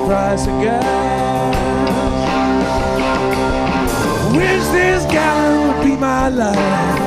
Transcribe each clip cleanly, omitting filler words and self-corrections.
price of gas. Wish this gallon would be my last.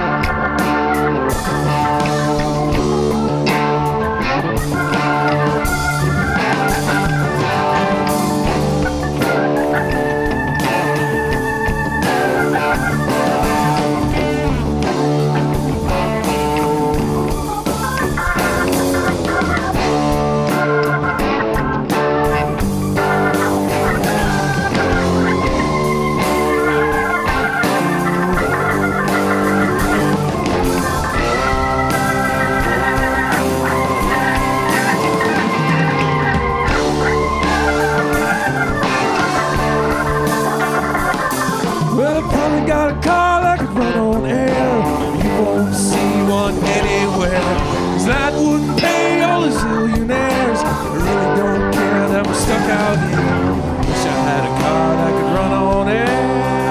Well, I probably got a car that could run on air. You won't see one anywhere, 'cause that wouldn't pay all the zillionaires. I really don't care that we're stuck out here. Wish I had a car that could run on air.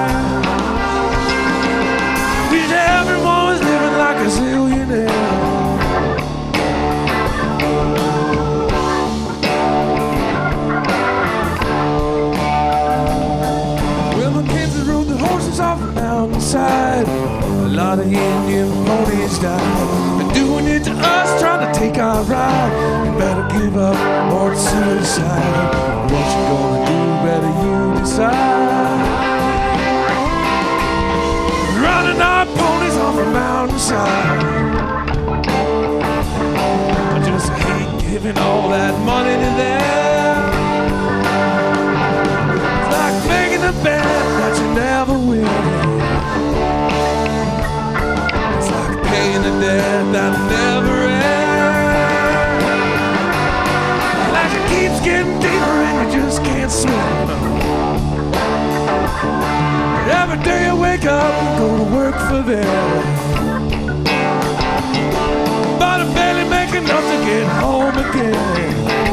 Wish everyone was living like a zillionaire. Off the mountainside, a lot of Indian ponies died. They're doing it to us, trying to take our ride. You better give up or it's suicide. What you gonna do, better you decide. Running our ponies off the mountainside. I just hate giving all that money to them. It's like making a bet that you never win. It's like paying a debt that'll never end. Like it keeps getting deeper and you just can't swim. But every day I wake up and go to work for them. But I barely make enough to get home again.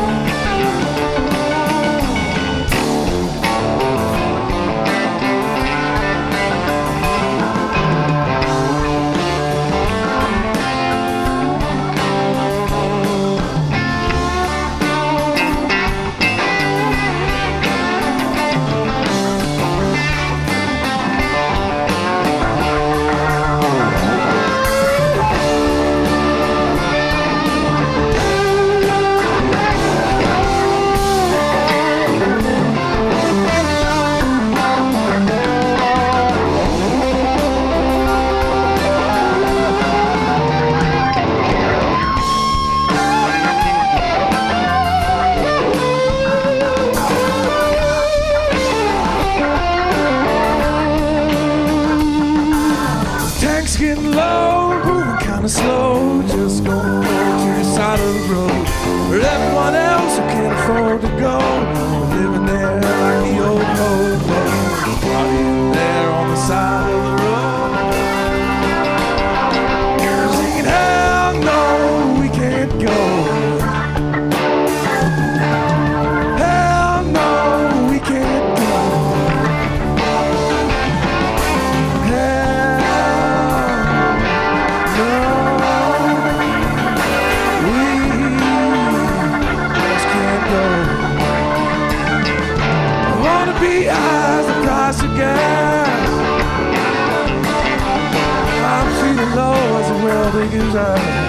Getting low, moving kinda slow. Just gonna go to the side of the road where everyone else who can't afford to go. We're living there like the old old days, partying there on the side of the road. Girls singing, hell no, we can't go. Hell no, we can't go. As the price of gas, I'm feeling low as a well-digger's eye.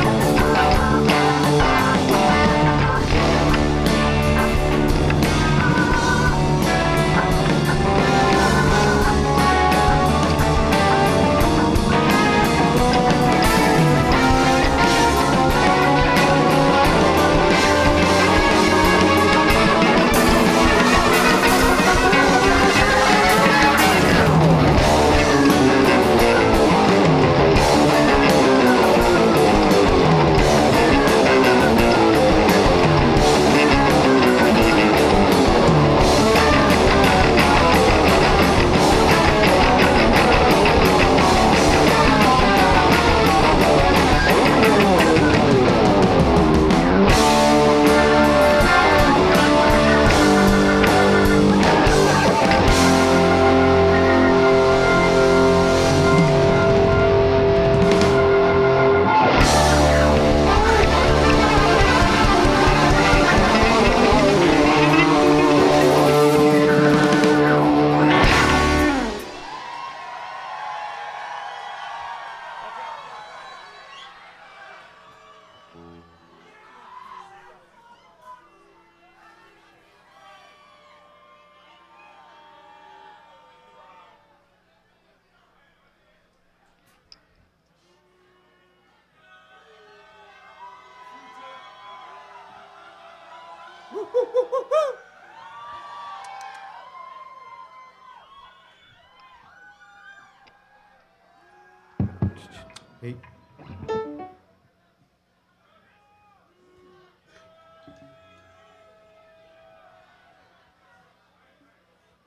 Hey.